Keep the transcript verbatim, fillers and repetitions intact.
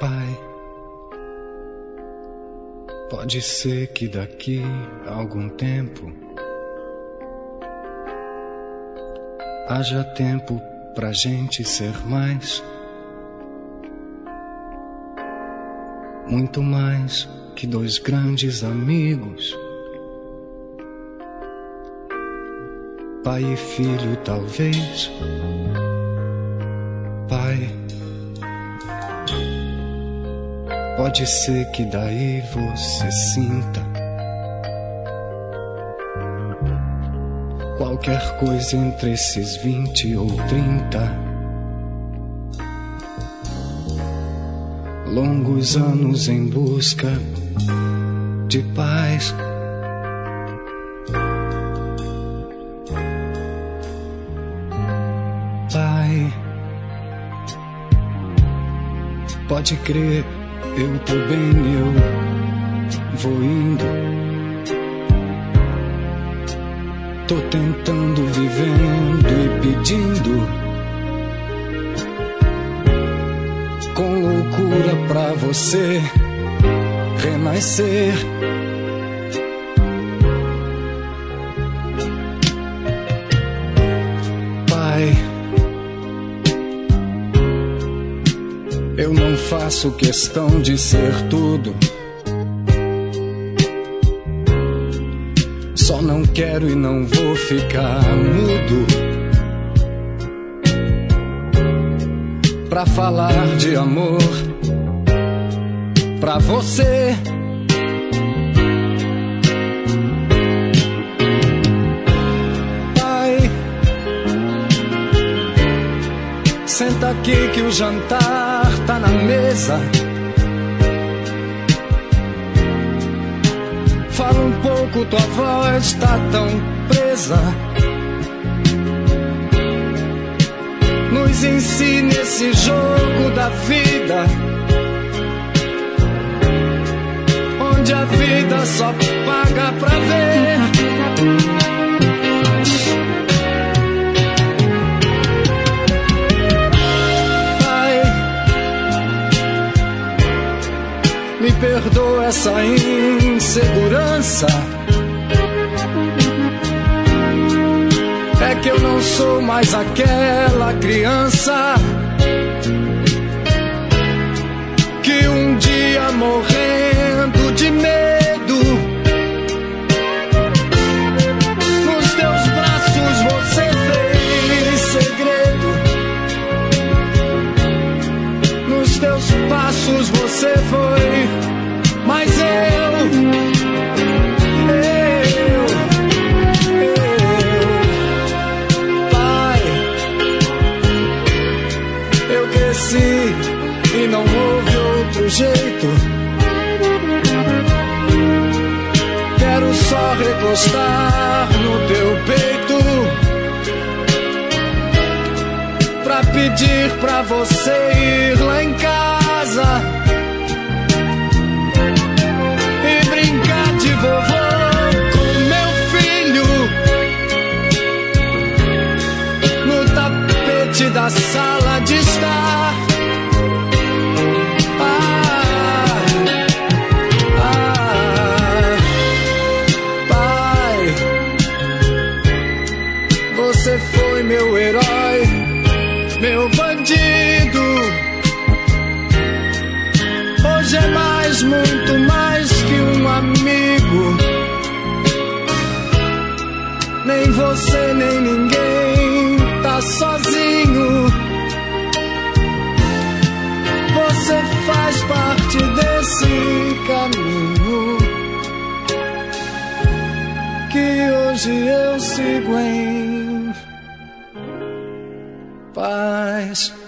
Pai, pode ser que daqui a algum tempo haja tempo pra gente ser mais, muito mais que dois grandes amigos, pai e filho talvez. Pai, pode ser que daí você sinta qualquer coisa entre esses vinte ou trinta longos anos em busca de paz. Pai, pode crer, eu tô bem, eu vou indo. Tô tentando, vivendo e pedindo com loucura pra você renascer. Pai, eu não faço questão de ser tudo, só não quero e não vou ficar mudo pra falar de amor pra você. Pai, senta aqui que o jantar tá na mesa. Fala um pouco, tua voz tá tão presa. Nos ensine esse jogo da vida, onde a vida só paga pra ver. Pai, me perdoa essa insegurança, é que eu não sou mais aquela criança que um dia morrendo de medo nos teus braços você fez segredo, nos teus passos você foi, mas eu e não houve outro jeito. Quero só recostar no teu peito pra pedir pra você ir lá em casa e brincar de vovô com meu filho no tapete da sala de estar. Você foi meu herói, meu bandido. Hoje é mais, muito mais que um amigo. Nem você, nem ninguém tá sozinho. Você faz parte desse caminho que hoje eu sigo em paz.